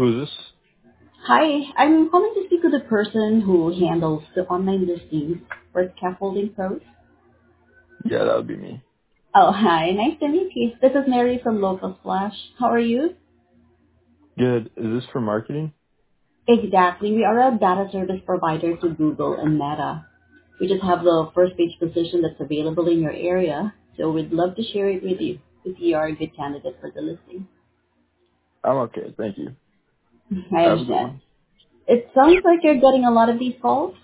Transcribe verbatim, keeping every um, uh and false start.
Who is this? Hi, I'm calling to speak with the person who handles the online listings for scaffolding pros. Yeah, that would be me. Oh, hi. Nice to meet you. This is Mary from Local Splash. How are you? Good. Is this for marketing? Exactly. We are a data service provider to Google and Meta. We just have the first page position that's available in your area, so we'd love to share it with you if you are a good candidate for the listing. I'm okay. Thank you. I Have a good understand. one. It sounds like you're getting a lot of these calls.